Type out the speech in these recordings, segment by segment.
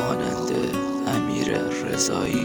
خواننده امیر رضایی.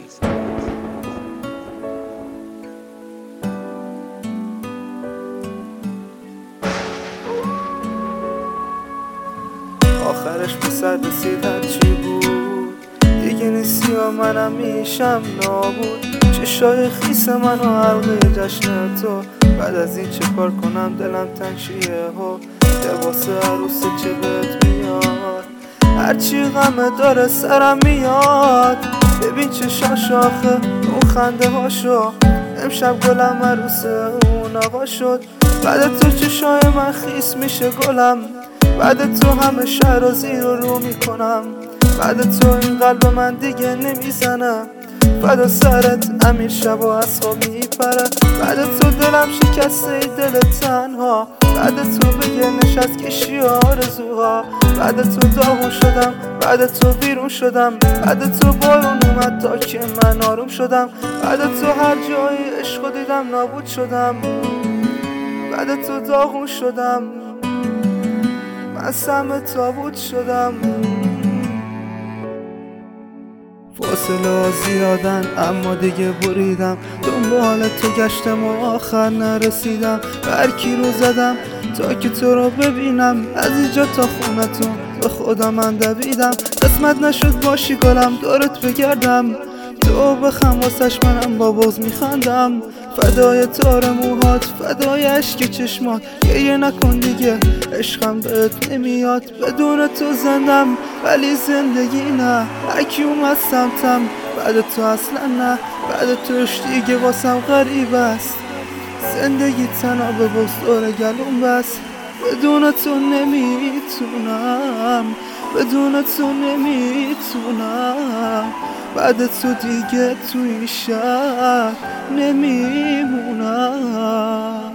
آخرش به سر رسید هرچی بود، دیگه نیستی و منم میشم نابود. چشای خیس من و حلقه جشن تو، بعد از این چه کار کنم دلم تنگ چیه ها. لباس عروس چه بهت میاد، هرچی غمه داره سرم میاد. ببین چه شاخه اون خنده هاشو، امشب گلم عروس اون آقا شد. بعد تو چشای من خیس میشه گلم، بعد تو همه شهر رو زیر و رو میکنم. بعد تو این قلب من دیگه نمیزنه، فدا سرت امیر شب و از خواب میپره. بعد تو دلم شکسته ای دل تنها، بعد تو بگه نشست کشی آرزوها. بعد تو داغون شدم، بعد تو بیرون شدم، بعد تو بارون اومد تا که من آروم شدم. بعد تو هر جایی عشق دیدم نابود شدم، بعد تو داغون شدم، من سم تابوت شدم. فاصله زیادن اما دیگه بریدم، دنبال تو گشتم و آخر نرسیدم. برکی رو زدم تا که تو رو ببینم، از اینجا تا خونتون به خدا من دویدم. قسمت نشد باشی گلم دورت بگردم، تو بخم واسش منم با بغض میخندم. فدای تار موهات، فدای عشق چشمات، گریه نکن دیگه عشقم بهت نمیاد. بدون تو زندم ولی زندگی نه، هرکی اومد سمتم بعد تو اصلا نه. بعد توش دیگه واسم غریب است، زندگی تنها به بغض دور گلوم بس. بدون تو نمیتونم، بدون تو نمیتونم، بعد تو دیگه تو این شهر نمیمونم.